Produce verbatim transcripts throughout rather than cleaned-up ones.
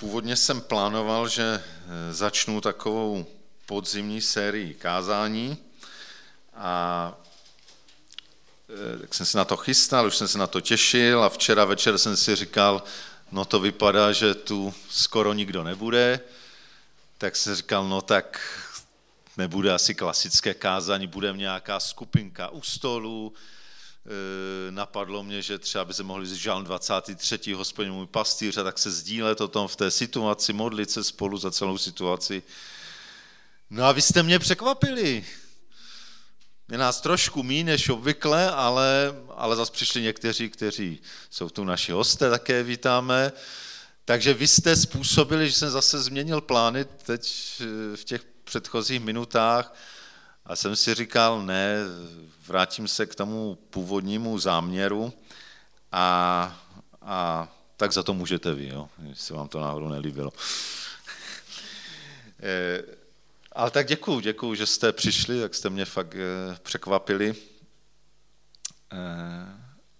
Původně jsem plánoval, že začnu takovou podzimní sérii kázání a tak jsem se na to chystal, už jsem se na to těšil a včera večer jsem si říkal, no to vypadá, že tu skoro nikdo nebude, tak jsem říkal, no tak nebude asi klasické kázání, bude nějaká skupinka u stolu. Napadlo mě, že třeba by se mohli vzít žálm dvacátý třetí Hospodin můj pastýř a tak se sdílet o tom v té situaci, modlit se spolu za celou situaci. No a vy jste mě překvapili. Je nás trošku míň než obvykle, ale, ale zase přišli někteří, kteří jsou tu naši hosté, také vítáme. Takže vy jste způsobili, že jsem zase změnil plány teď v těch předchozích minutách a jsem si říkal, ne, vrátím se k tomu původnímu záměru a, a tak za to můžete vy, jo, jestli vám to náhodou nelíbilo. e, ale tak děkuju, děkuju, že jste přišli, tak jste mě fakt e, překvapili. E,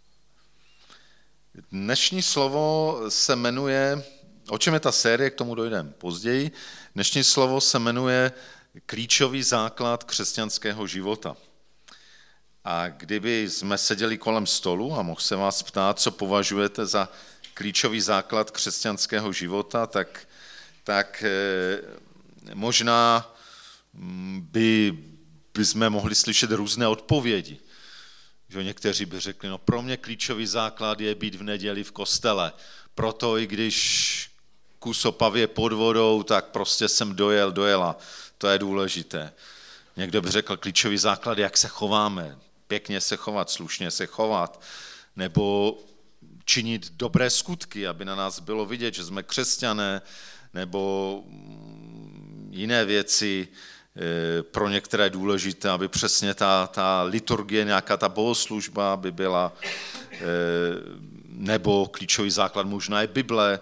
dnešní slovo se jmenuje, o čem je ta série, k tomu dojdeme později, dnešní slovo se jmenuje Klíčový základ křesťanského života. A kdyby jsme seděli kolem stolu a mohl se vás ptát, co považujete za klíčový základ křesťanského života, tak, tak možná by, by jsme mohli slyšet různé odpovědi. Že někteří by řekli, no pro mě klíčový základ je být v neděli v kostele. Proto i když kus opavě pod vodou, tak prostě jsem dojel, dojela. To je důležité. Někdo by řekl, klíčový základ, jak se chováme. Pěkně se chovat, slušně se chovat. Nebo činit dobré skutky, aby na nás bylo vidět, že jsme křesťané. Nebo jiné věci pro některé důležité, aby přesně ta, ta liturgie, nějaká ta bohoslužba by byla. Nebo klíčový základ možná je Bible.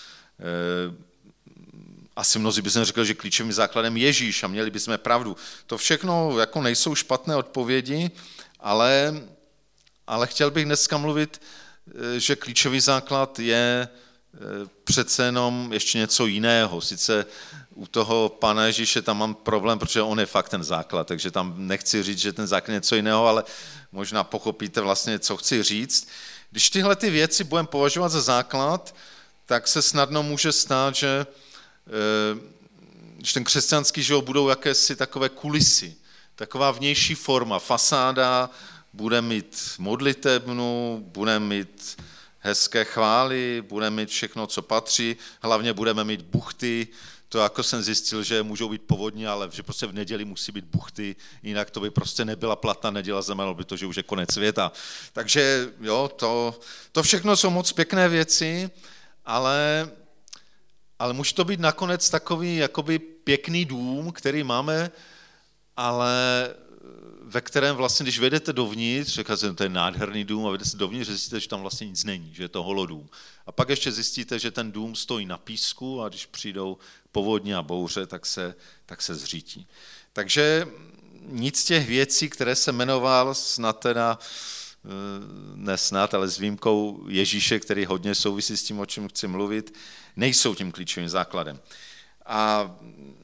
Asi mnozí bychom řekli, že klíčovým základem Ježíš a měli bychom pravdu. To všechno jako nejsou špatné odpovědi, ale, ale chtěl bych dneska mluvit, že klíčový základ je přece jenom ještě něco jiného. Sice u toho Pana Ježíše tam mám problém, protože on je fakt ten základ, takže tam nechci říct, že ten základ je něco jiného, ale možná pochopíte vlastně, co chci říct. Když tyhle ty věci budeme považovat za základ, tak se snadno může stát, že když ten křesťanský život budou jakési takové kulisy, taková vnější forma, fasáda, bude mít modlitebnu, bude mít hezké chvály, bude mít všechno, co patří, hlavně budeme mít buchty, to jako jsem zjistil, že můžou být povodně, ale že prostě v neděli musí být buchty, jinak to by prostě nebyla platná neděle, znamenalo by to, že už je konec světa. Takže jo, to, to všechno jsou moc pěkné věci, ale Ale může to být nakonec takový jakoby pěkný dům, který máme, ale ve kterém vlastně, když vejdete dovnitř, říkáte, to je nádherný dům, a vejdete se dovnitř, zjistíte, že tam vlastně nic není, že je to holodům. A pak ještě zjistíte, že ten dům stojí na písku a když přijdou povodně a bouře, tak se, tak se zřítí. Takže nic z těch věcí, které jsem jmenoval, snad teda, ne snad, ale s výjimkou Ježíše, který hodně souvisí s tím, o čem chci mluvit, nejsou tím klíčovým základem. A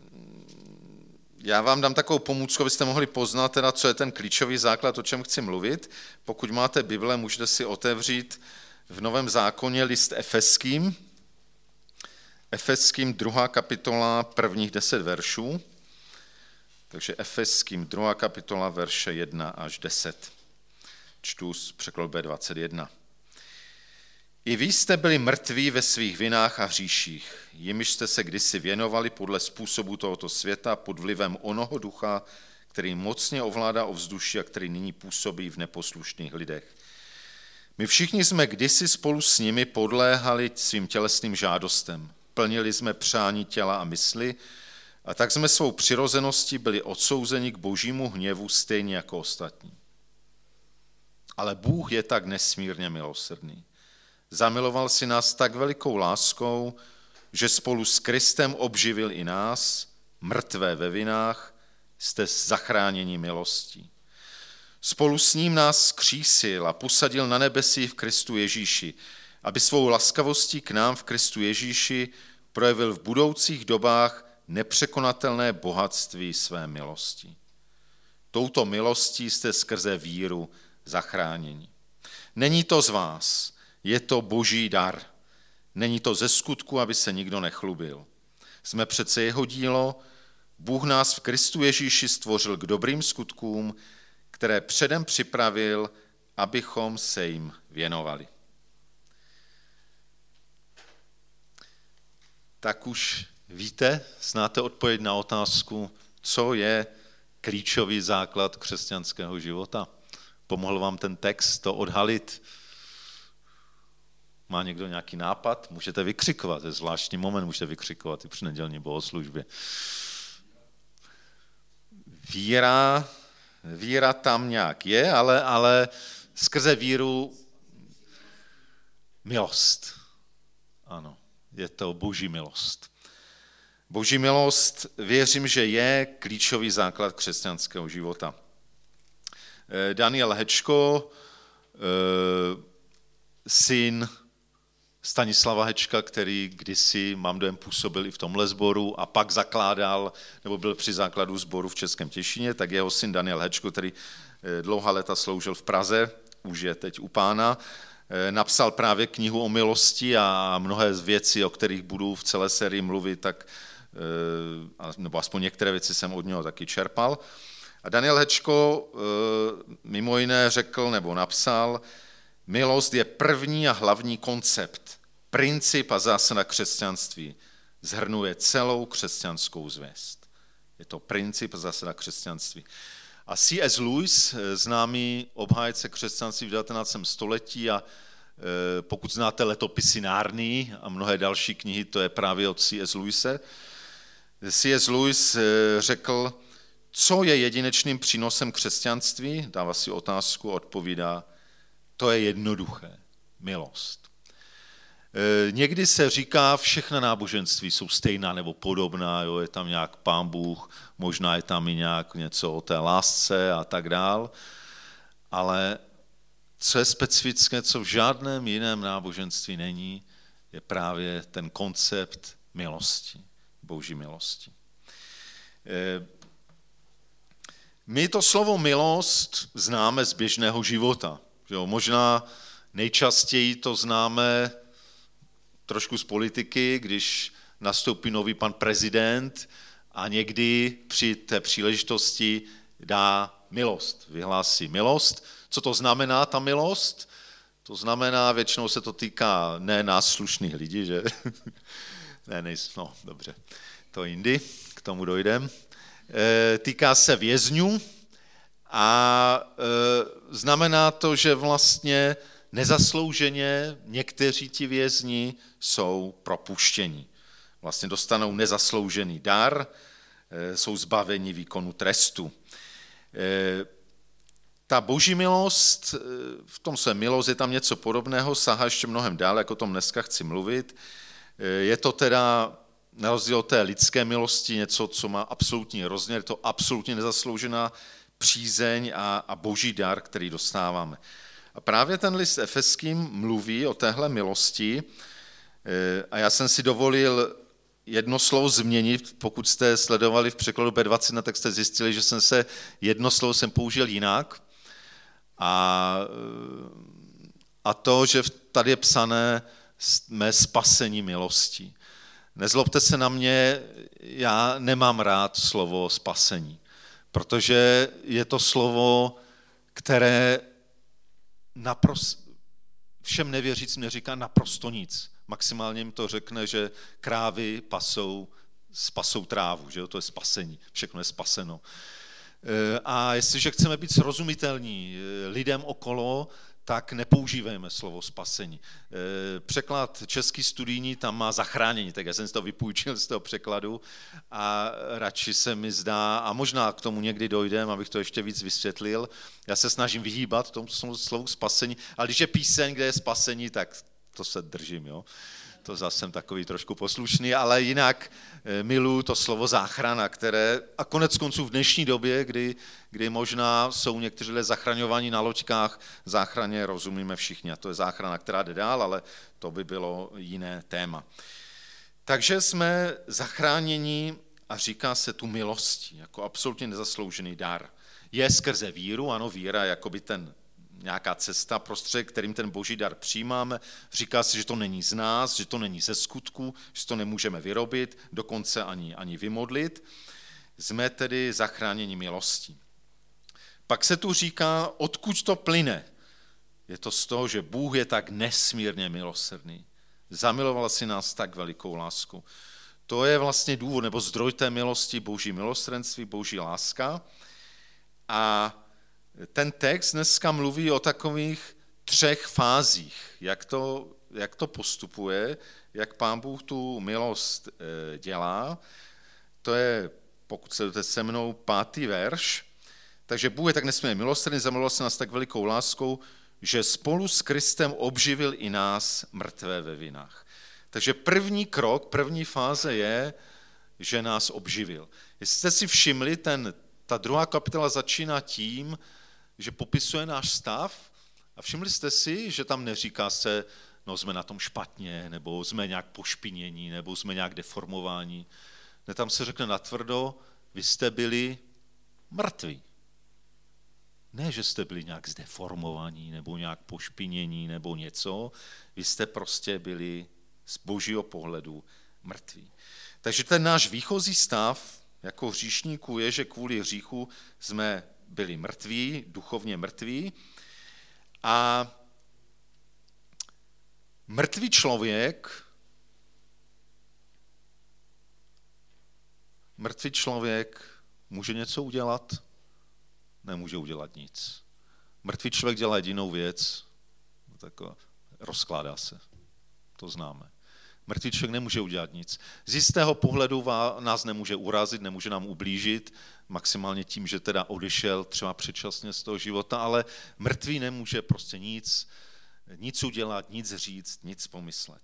já vám dám takovou pomůcku, abyste mohli poznat, teda, co je ten klíčový základ, o čem chci mluvit. Pokud máte Bible, můžete si otevřít v Novém zákoně list Efeským. Efeským druhá kapitola, prvních deset veršů. Takže Efeským druhá kapitola, verše jedna až deset. Čtu z překladu bé dvacet jedna. I vy jste byli mrtví ve svých vinách a hříších, jimiž jste se kdysi věnovali podle způsobu tohoto světa pod vlivem onoho ducha, který mocně ovládá ovzduší a který nyní působí v neposlušných lidech. My všichni jsme kdysi spolu s nimi podléhali svým tělesným žádostem, plnili jsme přání těla a mysli a tak jsme svou přirozeností byli odsouzeni k božímu hněvu stejně jako ostatní. Ale Bůh je tak nesmírně milosrdný. Zamiloval si nás tak velikou láskou, že spolu s Kristem obživil i nás, mrtvé ve vinách, jste zachráněni milostí. Spolu s ním nás zkřísil a posadil na nebesích v Kristu Ježíši, aby svou laskavostí k nám v Kristu Ježíši projevil v budoucích dobách nepřekonatelné bohatství své milosti. Touto milostí jste skrze víru zachráněni. Není to z vás, je to boží dar. Není to ze skutku, aby se nikdo nechlubil. Jsme přece jeho dílo, Bůh nás v Kristu Ježíši stvořil k dobrým skutkům, které předem připravil, abychom se jim věnovali. Tak už víte, znáte odpověď na otázku, co je klíčový základ křesťanského života. Pomohl vám ten text to odhalit? Má někdo nějaký nápad? Můžete vykřikovat, je zvláštní moment, můžete vykřikovat i při nedělní bohoslužbě. Víra, víra tam nějak je, ale, ale skrze víru milost. Ano, je to boží milost. Boží milost, věřím, že je klíčový základ křesťanského života. Daniel Hečko, syn Stanislava Hečka, který kdysi, mám dojem, působil i v tomhle sboru a pak zakládal, nebo byl při základu sboru v Českém Těšíně, tak jeho syn Daniel Hečko, který dlouhá léta sloužil v Praze, už je teď u Pána, napsal právě knihu o milosti a mnohé z věcí, o kterých budu v celé sérii mluvit, tak, nebo aspoň některé věci jsem od něho taky čerpal. A Daniel Hečko mimo jiné řekl nebo napsal, milost je první a hlavní koncept, princip a zásada křesťanství. Zhrnuje celou křesťanskou zvěst. Je to princip a zásada křesťanství. A C S Lewis, známý obhájce křesťanství v devatenáctém století a pokud znáte Letopisy Nárnii a mnohé další knihy, to je právě od C S Lewise. C S Lewis řekl, co je jedinečným přínosem křesťanství, dává si otázku a odpovídá, to je jednoduché, milost. Někdy se říká, všechna náboženství jsou stejná nebo podobná, jo, je tam nějak Pán Bůh, možná je tam i nějak něco o té lásce a tak dál, ale co je specifické, co v žádném jiném náboženství není, je právě ten koncept milosti, boží milosti. My to slovo milost známe z běžného života. Jo, možná nejčastěji to známe trošku z politiky, když nastoupí nový pan prezident a někdy při té příležitosti dá milost, vyhlásí milost. Co to znamená ta milost? To znamená, většinou se to týká ne nás slušných lidí, že? ne, nejsou, no dobře, to jindy, k tomu dojdem. E, týká se vězňů, a e, znamená to, že vlastně nezaslouženě někteří ti vězni jsou propuštěni. Vlastně dostanou nezasloužený dar, e, jsou zbaveni výkonu trestu. E, ta boží milost, e, v tom se milost, je tam něco podobného, sahá ještě mnohem dál, jak o tom dneska chci mluvit. E, je to teda na rozdíl od té lidské milosti něco, co má absolutní rozměr, je to absolutně nezasloužená přízeň a, a boží dar, který dostáváme. A právě ten list Efeským mluví o téhle milosti a já jsem si dovolil jedno slovo změnit, pokud jste sledovali v překladu B dvacet jedna, tak jste zjistili, že jsem se jedno slovo jsem použil jinak a, a to, že tady je psané mé spasení milostí. Nezlobte se na mě, já nemám rád slovo spasení, protože je to slovo, které naprosto, všem nevěřícím neříká naprosto nic. Maximálně jim to řekne, že krávy pasou, spasou trávu, že jo? To je spasení, všechno je spaseno. A jestliže chceme být srozumitelní lidem okolo, tak nepoužívejme slovo spasení. Překlad český studijní tam má zachránění, tak já jsem si to vypůjčil z toho překladu a radši se mi zdá, a možná k tomu někdy dojdem, abych to ještě víc vysvětlil, já se snažím vyhýbat tomu slovu spasení, ale když je píseň, kde je spasení, tak to se držím, jo. To zase jsem takový trošku poslušný, ale jinak miluji to slovo záchrana, které, a konec konců v dnešní době, kdy, kdy možná jsou někteří lidé zachraňovaní na loďkách, záchraně rozumíme všichni, a to je záchrana, která jde dál, ale to by bylo jiné téma. Takže jsme zachráněni a říká se tu milostí, jako absolutně nezasloužený dar. Je skrze víru, ano, víra je jakoby ten nějaká cesta, prostředek, kterým ten boží dar přijímáme. Říká se, že to není z nás, že to není ze skutku, že to nemůžeme vyrobit, dokonce ani, ani vymodlit. Jsme tedy zachráněni milostí. Pak se tu říká, odkud to plyne. Je to z toho, že Bůh je tak nesmírně milosrdný. Zamiloval si nás tak velikou láskou. To je vlastně důvod, nebo zdroj té milosti, boží milosrdenství, boží láska. A ten text dneska mluví o takových třech fázích, jak to, jak to postupuje, jak Pán Bůh tu milost dělá. To je, pokud sledujete se mnou, pátý verš. Takže Bůh je tak nesmírně milosrdný, zamiloval se nás tak velikou láskou, že spolu s Kristem obživil i nás mrtvé ve vinách. Takže první krok, první fáze je, že nás obživil. Jestli jste si všimli, ten, ta druhá kapitola začíná tím, že popisuje náš stav a všimli jste si, že tam neříká se, no jsme na tom špatně, nebo jsme nějak pošpinění, nebo jsme nějak deformováni. Ne, tam se řekne natvrdo, vy jste byli mrtví. Ne, že jste byli nějak zdeformovaní, nebo nějak pošpinění, nebo něco. Vy jste prostě byli z božího pohledu mrtví. Takže ten náš výchozí stav jako hříšníků je, že kvůli hříchu jsme byli mrtví, duchovně mrtví. A mrtvý člověk, mrtvý člověk může něco udělat? Nemůže udělat nic. Mrtvý člověk dělá jedinou věc, taková, rozkládá se. To známe. Mrtvý člověk nemůže udělat nic. Z jistého pohledu nás nemůže urazit, nemůže nám ublížit, maximálně tím, že teda odešel třeba předčasně z toho života, ale mrtvý nemůže prostě nic, nic udělat, nic říct, nic pomyslet.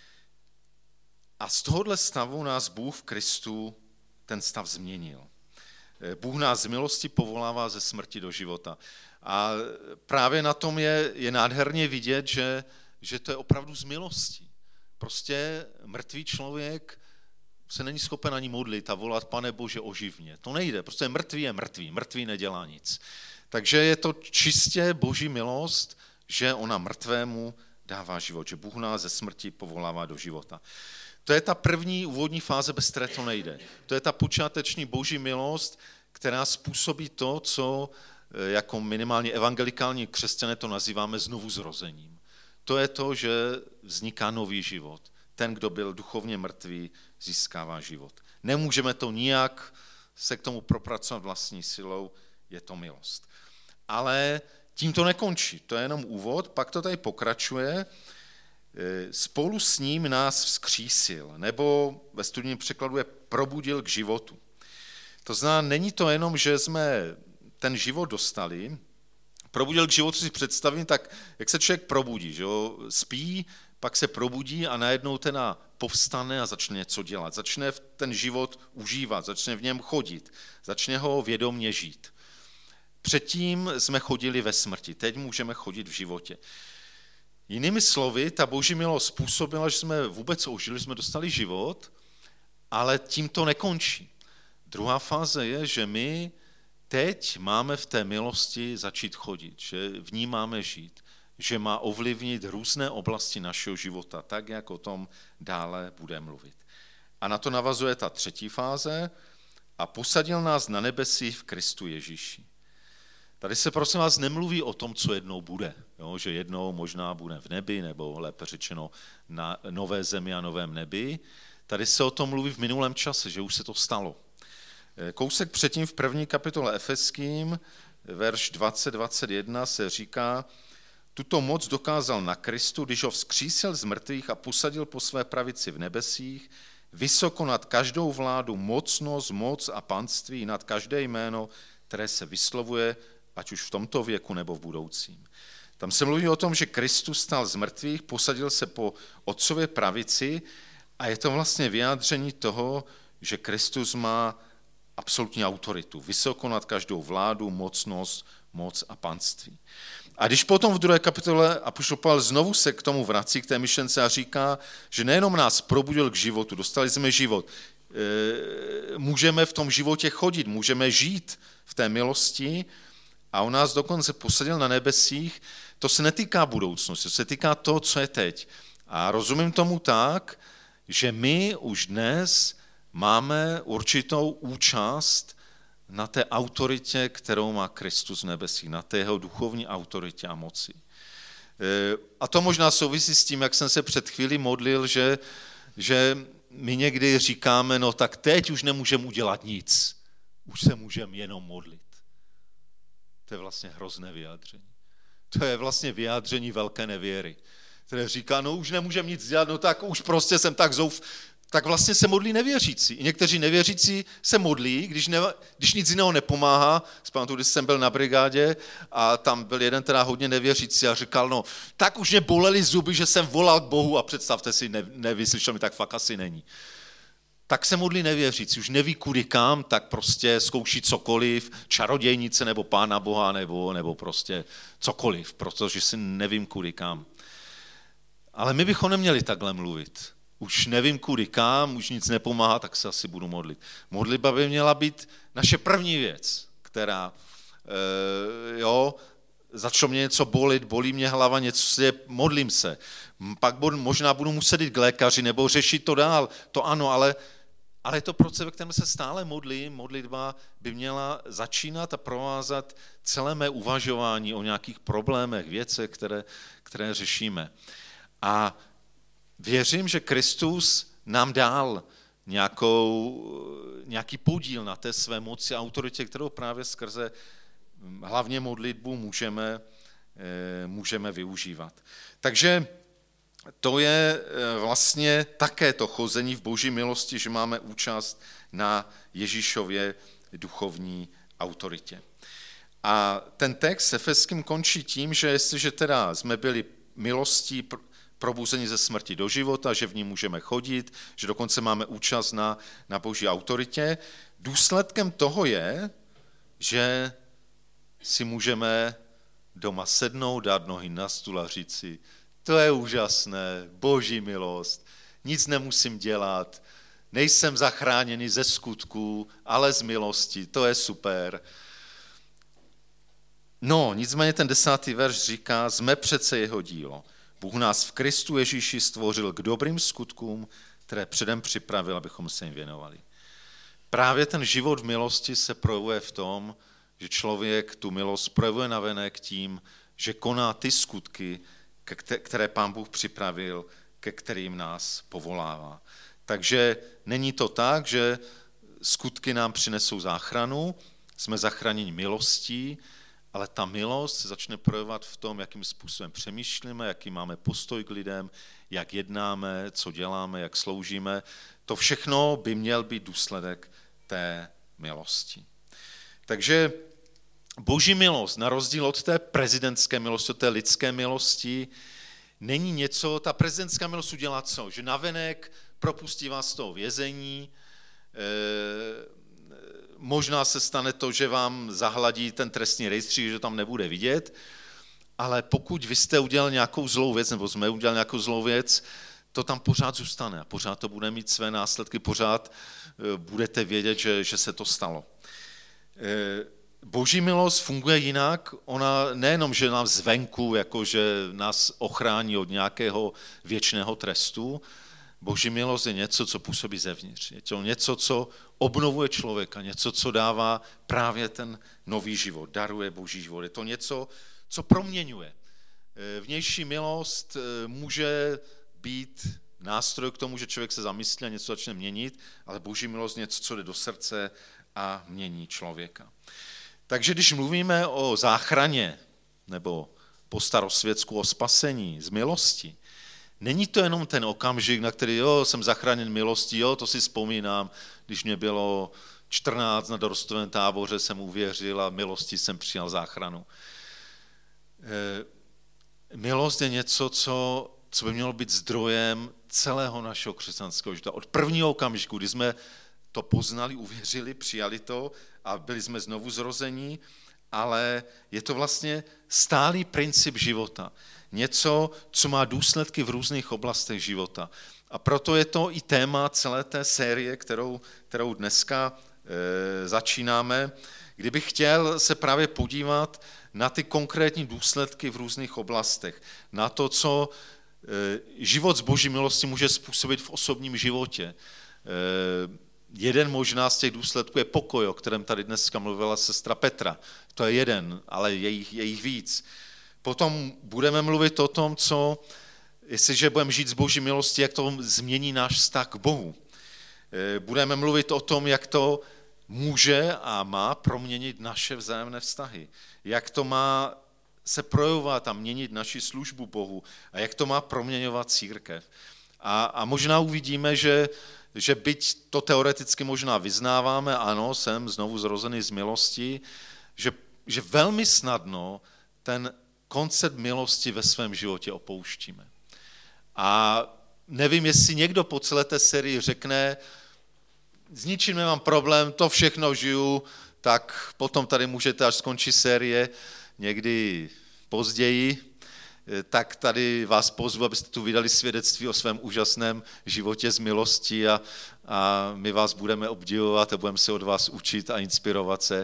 A z tohohle stavu nás Bůh v Kristu ten stav změnil. Bůh nás z milosti povolává ze smrti do života. A právě na tom je, je nádherně vidět, že, že to je opravdu z milosti. Prostě mrtvý člověk se není schopen ani modlit a volat, Pane Bože, oživ mě. To nejde, prostě mrtvý je mrtvý, mrtvý nedělá nic. Takže je to čistě boží milost, že ona mrtvému dává život, že Bůh nás ze smrti povolává do života. To je ta první úvodní fáze, bez které to nejde. To je ta počáteční boží milost, která způsobí to, co jako minimálně evangelikální křesťané to nazýváme znovuzrozením. To je to, že vzniká nový život. Ten, kdo byl duchovně mrtvý, získává život. Nemůžeme to nijak se k tomu propracovat vlastní silou, je to milost. Ale tím to nekončí, to je jenom úvod, pak to tady pokračuje. Spolu s ním nás vzkřísil, nebo ve studijním překladu je probudil k životu. To znamená, není to jenom, že jsme ten život dostali, probudil k životu si představím, tak jak se člověk probudí, že jo? Spí, pak se probudí a najednou teda povstane a začne něco dělat. Začne ten život užívat, začne v něm chodit, začne ho vědomně žít. Předtím jsme chodili ve smrti, teď můžeme chodit v životě. Jinými slovy, ta boží milost způsobila, že jsme vůbec ožili, jsme dostali život, ale tím to nekončí. Druhá fáze je, že my teď máme v té milosti začít chodit, že v ní máme žít, že má ovlivnit různé oblasti našeho života, tak, jak o tom dále bude mluvit. A na to navazuje ta třetí fáze a posadil nás na nebesích v Kristu Ježíši. Tady se prosím vás nemluví o tom, co jednou bude, jo? Že jednou možná bude v nebi, nebo lépe řečeno na nové zemi a novém nebi. Tady se o tom mluví v minulém čase, že už se to stalo. Kousek předtím v první kapitole Efeským, verš dvacet dvacet jedna se říká, tuto moc dokázal na Kristu, když ho vzkřísil z mrtvých a posadil po své pravici v nebesích, vysoko nad každou vládu, mocnost, moc a panství, nad každé jméno, které se vyslovuje, ať už v tomto věku nebo v budoucím. Tam se mluví o tom, že Kristus stal z mrtvých, posadil se po otcově pravici a je to vlastně vyjádření toho, že Kristus má absolutní autoritu, vysoko nad každou vládu, mocnost, moc a panství. A když potom v druhé kapitole apoštol Pavel znovu se k tomu vrací, k té myšlence a říká, že nejenom nás probudil k životu, dostali jsme život, můžeme v tom životě chodit, můžeme žít v té milosti a on nás dokonce posadil na nebesích. To se netýká budoucnosti, to se týká toho, co je teď. A rozumím tomu tak, že my už dnes máme určitou účast na té autoritě, kterou má Kristus v nebesích, na té jeho duchovní autoritě a moci. A to možná souvisí s tím, jak jsem se před chvílí modlil, že, že my někdy říkáme, no tak teď už nemůžeme udělat nic, už se můžeme jenom modlit. To je vlastně hrozné vyjádření. To je vlastně vyjádření velké nevěry, které říká, no už nemůžeme nic dělat, no tak už prostě jsem tak zouf, tak vlastně se modlí nevěřící. I někteří nevěřící se modlí, když, ne, když nic jiného nepomáhá. Vzpamatuju, když jsem byl na brigádě a tam byl jeden teda hodně nevěřící a říkal, no tak už mě bolely zuby, že jsem volal k Bohu a představte si, ne, nevyslyšel mi, tak fakt asi není. Tak se modlí nevěřící, už neví kudy kam, tak prostě zkouší cokoliv, čarodějnice nebo Pána Boha nebo, nebo prostě cokoliv, protože si nevím kudy kam. Ale my bychom neměli takhle mluvit. Už nevím kudy kam, už nic nepomáhá, tak se asi budu modlit. Modlitba by měla být naše první věc, která, e, jo, začalo mě něco bolit, bolí mě hlava, něco se, modlím se. Pak budu, možná budu muset jít k lékaři nebo řešit to dál, to ano, ale, ale je to proces, ve kterém se stále modlím. Modlitba by měla začínat a provázat celé mé uvažování o nějakých problémech, věcech, které, které řešíme. A věřím, že Kristus nám dal nějakou, nějaký podíl na té své moci a autoritě, kterou právě skrze hlavně modlitbu můžeme, můžeme využívat. Takže to je vlastně také to chození v Boží milosti, že máme účast na Ježíšově duchovní autoritě. A ten text s Efeským končí tím, že jestliže teda jsme byli milostí probuzení ze smrti do života, že v ní můžeme chodit, že dokonce máme účast na, na Boží autoritě. Důsledkem toho je, že si můžeme doma sednout, dát nohy na stůl a říct si, to je úžasné, Boží milost, nic nemusím dělat, nejsem zachráněný ze skutků, ale z milosti, to je super. No, nicméně ten desátý verš říká, jsme přece jeho dílo. Bůh nás v Kristu Ježíši stvořil k dobrým skutkům, které předem připravil, abychom se jim věnovali. Právě ten život v milosti se projevuje v tom, že člověk tu milost projevuje navenek tím, že koná ty skutky, které Pán Bůh připravil, ke kterým nás povolává. Takže není to tak, že skutky nám přinesou záchranu, jsme zachráněni milostí, ale ta milost se začne projevovat v tom, jakým způsobem přemýšlíme, jaký máme postoj k lidem, jak jednáme, co děláme, jak sloužíme. To všechno by měl být důsledek té milosti. Takže Boží milost, na rozdíl od té prezidentské milosti, od té lidské milosti, není něco, ta prezidentská milost udělá co? Že navenek propustí vás z toho vězení, e, možná se stane to, že vám zahladí ten trestní rejstřík, že tam nebude vidět, ale pokud vy jste udělal nějakou zlou věc, nebo jsme udělali nějakou zlou věc, to tam pořád zůstane a pořád to bude mít své následky, pořád budete vědět, že, že se to stalo. Boží milost funguje jinak, ona nejenom, že nám zvenku, jakože nás ochrání od nějakého věčného trestu, Boží milost je něco, co působí zevnitř. Je to něco, co obnovuje člověka, něco, co dává právě ten nový život, daruje Boží život. Je to něco, co proměňuje. Vnější milost může být nástroj k tomu, že člověk se zamyslí a něco začne měnit, ale Boží milost je něco, co jde do srdce a mění člověka. Takže když mluvíme o záchraně nebo po starosvětsku o spasení z milosti, není to jenom ten okamžik, na který jo, jsem zachráněn milostí, jo, to si vzpomínám, když mě bylo čtrnáct na dorostovém táboře, jsem uvěřil a milostí jsem přijal záchranu. E, milost je něco, co, co by mělo být zdrojem celého našeho křesťanského života. Od prvního okamžiku, kdy jsme to poznali, uvěřili, přijali to a byli jsme znovu zrození ale je to vlastně stálý princip života. Něco, co má důsledky v různých oblastech života. A proto je to i téma celé té série, kterou, kterou dneska e, začínáme, kdybych chtěl se právě podívat na ty konkrétní důsledky v různých oblastech, na to, co e, život z Boží milosti může způsobit v osobním životě. E, jeden možná z těch důsledků je pokoj, o kterém tady dneska mluvila sestra Petra. To je jeden, ale je jich, je jich víc. Potom budeme mluvit o tom, co, jestliže budeme žít z Boží milosti, jak to změní náš vztah k Bohu. Budeme mluvit o tom, jak to může a má proměnit naše vzájemné vztahy. Jak to má se projevovat a měnit naši službu Bohu a jak to má proměňovat církev. A, a možná uvidíme, že, že byť to teoreticky možná vyznáváme, ano, jsem znovu zrozený z milosti, že, že velmi snadno ten koncept milosti ve svém životě opouštíme. A nevím, jestli někdo po celé té sérii řekne, s ničím nemám problém, to všechno žiju, tak potom tady můžete, až skončí série, někdy později, tak tady vás pozvu, abyste tu vydali svědectví o svém úžasném životě z milosti a, a my vás budeme obdivovat a budeme se od vás učit a inspirovat se.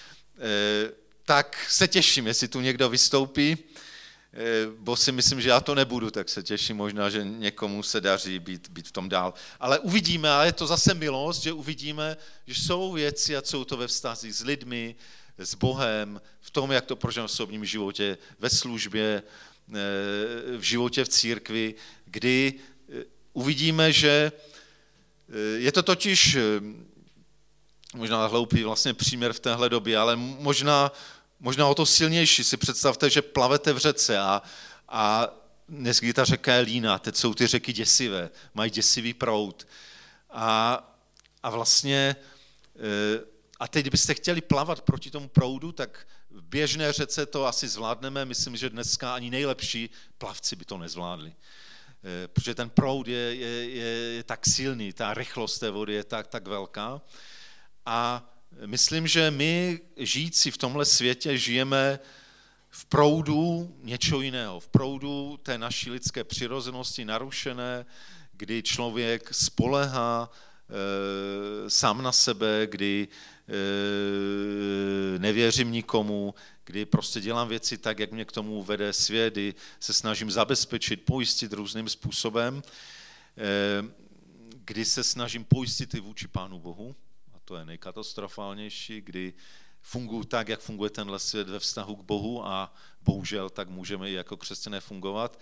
Tak se těším, jestli tu někdo vystoupí, bo si myslím, že já to nebudu, tak se těším možná, že někomu se daří být, být v tom dál. Ale uvidíme, a je to zase milost, že uvidíme, že jsou věci, a jsou to ve vztazích s lidmi, s Bohem, v tom, jak to prožijeme v osobním životě, ve službě, v životě v církvi, kdy uvidíme, že je to totiž možná hloupý vlastně příměr v téhle době, ale možná, možná o to silnější. Si představte, že plavete v řece a, a dneska ta řeka je líná, teď jsou ty řeky děsivé, mají děsivý proud. A, a vlastně, a teď kdybyste chtěli plavat proti tomu proudu, tak v běžné řece to asi zvládneme, myslím, že dneska ani nejlepší plavci by to nezvládli. Protože ten proud je, je, je, je tak silný, ta rychlost té vody je tak, tak velká. A myslím, že my, žijící v tomhle světě, žijeme v proudu něčeho jiného, v proudu té naší lidské přirozenosti narušené, kdy člověk spoléhá e, sám na sebe, kdy e, nevěřím nikomu, kdy prostě dělám věci tak, jak mě k tomu vede svět, kdy se snažím zabezpečit, pojistit různým způsobem, e, kdy se snažím pojistit i vůči Pánu Bohu. To je nejkatastrofálnější, kdy funguji tak, jak funguje tenhle svět ve vztahu k Bohu a bohužel tak můžeme i jako křesťané fungovat.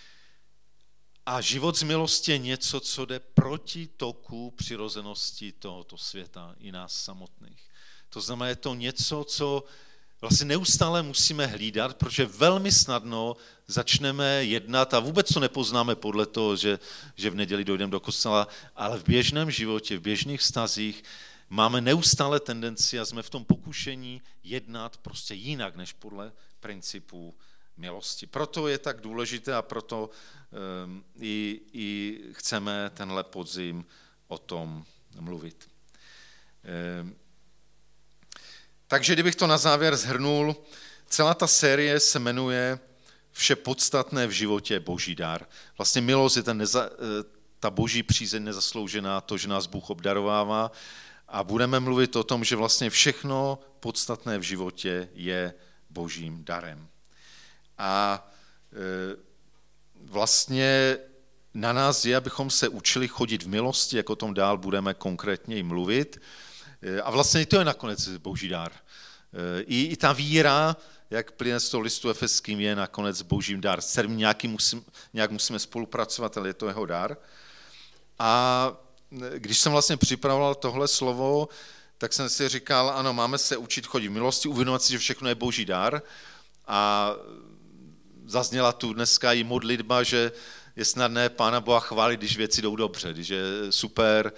A život z milosti je něco, co jde proti toku přirozenosti tohoto světa i nás samotných. To znamená, je to něco, co vlastně neustále musíme hlídat, protože velmi snadno začneme jednat a vůbec to nepoznáme podle toho, že, že v neděli dojdeme do kostela, ale v běžném životě, v běžných vztazích máme neustále tendenci a jsme v tom pokušení jednat prostě jinak, než podle principů milosti. Proto je tak důležité a proto um, i, i chceme tenhle podzim o tom mluvit. Um, takže kdybych to na závěr shrnul, celá ta série se jmenuje Vše podstatné v životě Boží dar. Vlastně milost je ten neza, ta Boží přízeň nezasloužená, to, že nás Bůh obdarovává. A budeme mluvit o tom, že vlastně všechno podstatné v životě je Božím darem. A vlastně na nás je, abychom se učili chodit v milosti, jak o tom dál budeme konkrétně mluvit. A vlastně to je nakonec Boží dar. I, i ta víra, jak plyne z toho listu efeským, je nakonec Božím dar. S kterým nějaký musím, nějak musíme spolupracovat, ale je to jeho dar. A když jsem vlastně připravoval tohle slovo, tak jsem si říkal, ano, máme se učit chodit v milosti, uvědomovat si, že všechno je Boží dar. A zazněla tu dneska i modlitba, že je snadné Pána Boha chválit, když věci jdou dobře, když je super,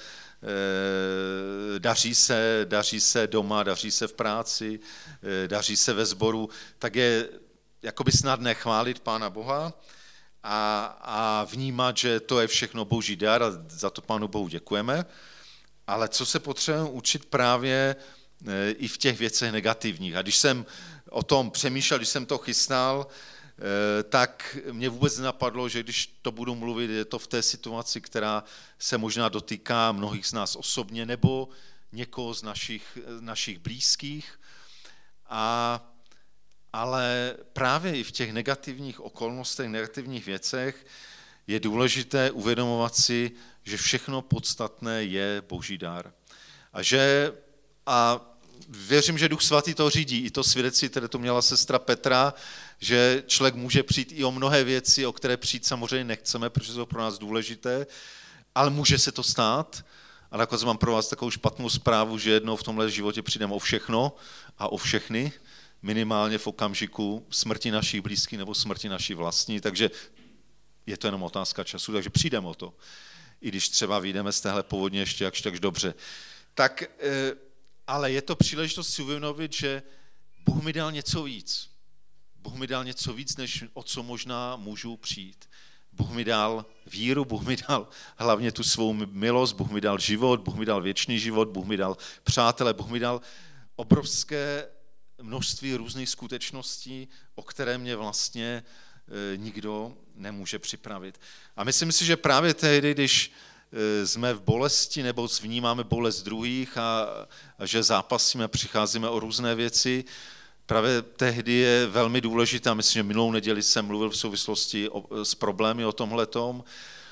daří se, daří se doma, daří se v práci, daří se ve sboru, tak je jakoby snadné chválit Pána Boha a, a vnímat, že to je všechno Boží dar a za to Pánu Bohu děkujeme. Ale co se potřebujeme učit právě i v těch věcech negativních. A když jsem o tom přemýšlel, když jsem to chystal, tak mě vůbec nenapadlo, že když to budu mluvit, je to v té situaci, která se možná dotýká mnohých z nás osobně nebo někoho z našich, našich blízkých. A, ale právě i v těch negativních okolnostech, negativních věcech je důležité uvědomovat si, že všechno podstatné je Boží dar. A že a věřím, že Duch Svatý to řídí. I to svědectví, které tu měla sestra Petra, že člověk může přijít i o mnohé věci, o které přijít samozřejmě nechceme, protože jsou pro nás důležité, ale může se to stát. A nakonec mám pro vás takovou špatnou zprávu, že jednou v tomhle životě přijdeme o všechno a o všechny, minimálně v okamžiku smrti našich blízkých nebo smrti naší vlastní, takže je to jenom otázka času, takže přijdeme o to. I když třeba vyjdeme z téhle povodně ještě jakž tak dobře. Tak, ale je to příležitost si uvědomit, že Bůh mi dal něco víc. Bůh mi dal něco víc, než o co možná můžu přijít. Bůh mi dal víru, Bůh mi dal hlavně tu svou milost, Bůh mi dal život, Bůh mi dal věčný život, Bůh mi dal přátele, Bůh mi dal obrovské množství různých skutečností, o které mě vlastně nikdo nemůže připravit. A myslím si, že právě tehdy, když jsme v bolesti nebo vnímáme bolest druhých a, a že zápasíme, přicházíme o různé věci, právě tehdy je velmi důležité, myslím, že minulou neděli jsem mluvil v souvislosti o, s problémy o tomhletom,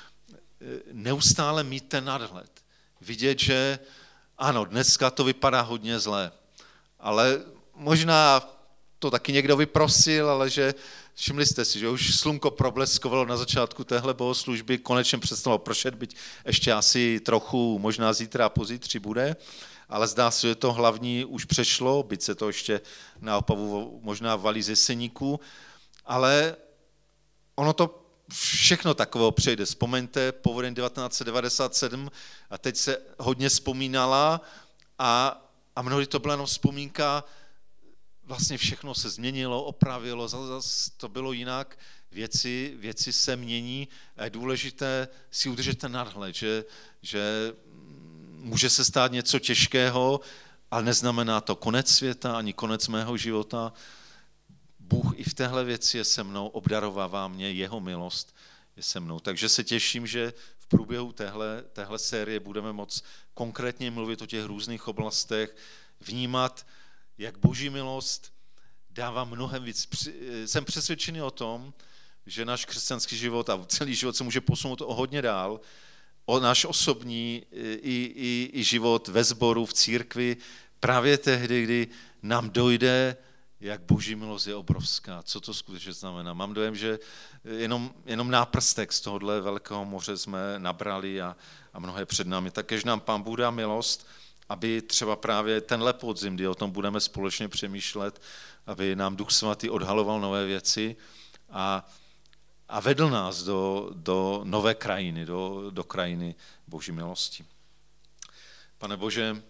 neustále mít ten nadhled. Vidět, že ano, dneska to vypadá hodně zlé, ale možná to taky někdo vyprosil, ale že všimli jste si, že už slunko probleskovalo na začátku téhle bohoslužby, konečně přestalo pršet, byť ještě asi trochu, možná zítra a pozítří bude, ale zdá se, že to hlavní už přešlo, byť se to ještě na Opavu možná valí ze seníku, ale ono to všechno takového přejde. Vzpomeňte povodeň devatenáct set devadesát sedm a teď se hodně vzpomínala a, a mnohdy to byla jenom vzpomínka, vlastně všechno se změnilo, opravilo, zase to bylo jinak, věci, věci se mění a je důležité si udržet ten nadhled, že, že může se stát něco těžkého, ale neznamená to konec světa, ani konec mého života. Bůh i v téhle věci je se mnou, obdarovává mě, jeho milost je se mnou. Takže se těším, že v průběhu téhle, téhle série budeme moct konkrétně mluvit o těch různých oblastech, vnímat, jak Boží milost dává mnohem víc. Jsem přesvědčený o tom, že náš křesťanský život a celý život se může posunout o hodně dál, o náš osobní i, i, i život ve sboru, v církvi, právě tehdy, kdy nám dojde, jak Boží milost je obrovská. Co to skutečně znamená? Mám dojem, že jenom, jenom náprstek z tohohle velkého moře jsme nabrali a, a mnohé před námi. Takéž nám Pán Bůh dá milost, aby třeba právě tenhle podzim, kdy o tom budeme společně přemýšlet, aby nám Duch Svatý odhaloval nové věci a, a vedl nás do, do nové krajiny, do, do krajiny Boží milosti. Pane Bože,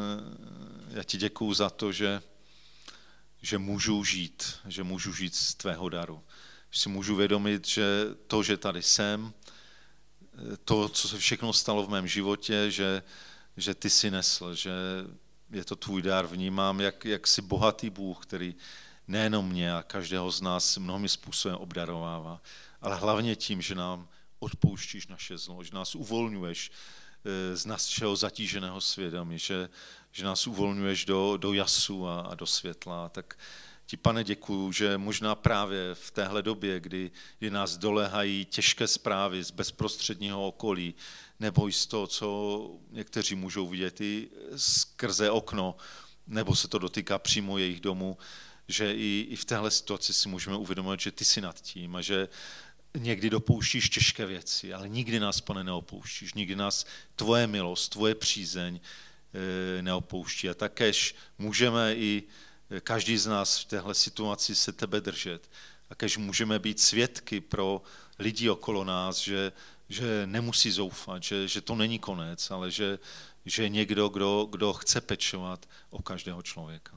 já ti děkuju za to, že, že můžu žít, že můžu žít z tvého daru. Že si můžu vědomit, že to, že tady jsem, to, co se všechno stalo v mém životě, že že ty jsi nesl, že je to tvůj dar, vnímám, jak, jak jsi bohatý Bůh, který nejenom mě a každého z nás mnohými způsobem obdarovává, ale hlavně tím, že nám odpouštíš naše zlo, že nás uvolňuješ z našeho zatíženého svědomí, že, že nás uvolňuješ do, do jasu a, a do světla. Tak ti, Pane, děkuju, že možná právě v téhle době, kdy, kdy nás doléhají těžké zprávy z bezprostředního okolí, nebo i z toho, co někteří můžou vidět i skrze okno, nebo se to dotýká přímo jejich domu, že i, i v téhle situaci si můžeme uvědomit, že ty jsi nad tím a že někdy dopouštíš těžké věci, ale nikdy nás, Pane, neopouštíš, nikdy nás tvoje milost, tvoje přízeň e, neopouští. A takéž můžeme i každý z nás v téhle situaci se tebe držet. A kež můžeme být svědky pro lidi okolo nás, že, že nemusí zoufat, že, že to není konec, ale že, že je někdo, kdo, kdo chce pečovat o každého člověka.